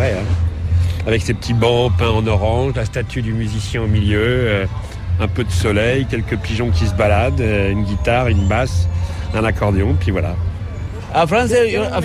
vrai. Hein. Avec ses petits bancs peints en orange, la statue du musicien au milieu, un peu de soleil, quelques pigeons qui se baladent, une guitare, une basse, un accordéon, puis voilà. A Francia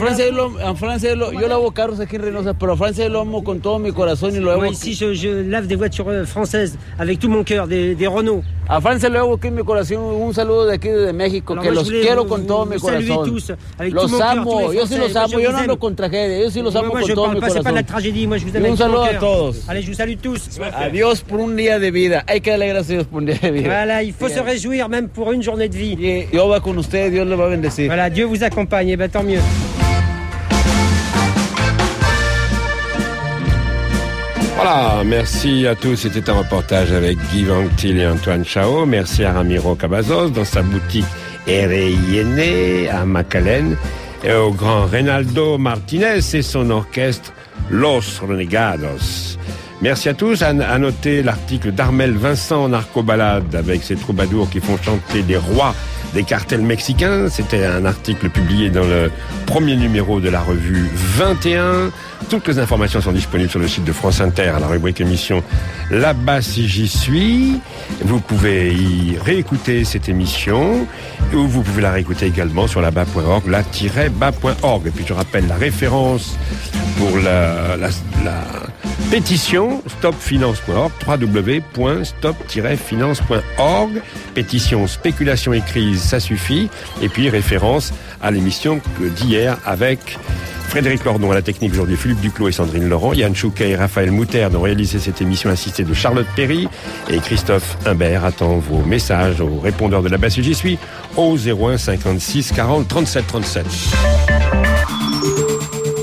yo lavo carros aquí en Reynosa, pero a Francia lo amo con todo mi corazón y lo amo. Moi ici, je lave des voitures françaises avec tout mon cœur, des Renault. A Francia lo amo aquí en mi corazón. Un saludo de aquí de México, Alors que moi, los quiero con todo mi corazón. Tous, avec los tout mon cœur, amo, yo sí los amo, yo no ando con tragedia, yo sí los amo con todo mi corazón. C'est pas de la tragédie, moi je vous aime. Un saludo a todos. Allez, je vous salue tous. Adiós por un día de vida. Hay que darle gracias a Dios por un día de vida. Voilà, il faut se réjouir même pour une journée de vie. Dios va con usted, Dios le va a bendecir. Voilà, Dieu vous accompagne, et ben tant mieux. Voilà, merci à tous. C'était un reportage avec Guy Vanctil et Antoine Chao. Merci à Ramiro Cavazos dans sa boutique R.I.N.E. à Macalén, et au grand Reynaldo Martinez et son orchestre Los Renegados. Merci à tous. À noter l'article d'Armel Vincent en Narcobalade avec ses troubadours qui font chanter des rois des cartels mexicains. C'était un article publié dans le premier numéro de la revue 21. Toutes les informations sont disponibles sur le site de France Inter à la rubrique émission Là-bas si j'y suis. Vous pouvez y réécouter cette émission ou vous pouvez la réécouter également sur là-bas.org, la-bas.org. Et puis je rappelle la référence pour la pétition stopfinance.org, www.stop-finance.org. Pétition spéculation et crise, ça suffit. Et puis référence à l'émission d'hier avec Frédéric Lordon à la technique aujourd'hui, Philippe Duclos et Sandrine Laurent, Yann Chouquet et Raphaël Mouter ont réalisé cette émission assistée de Charlotte Perry, et Christophe Imbert attend vos messages au répondeur de la base j'y suis au 01 56 40 37 37.